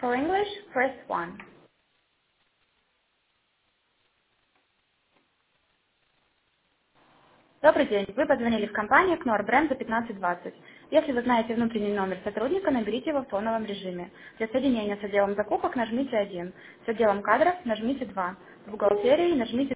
For English, press 1. Добрый день. Вы позвонили в компанию Knorr Brand за 1520. Если вы знаете внутренний номер сотрудника, наберите его в фоновом режиме. Для соединения с отделом закупок нажмите 1. С отделом кадров нажмите 2. В бухгалтерии нажмите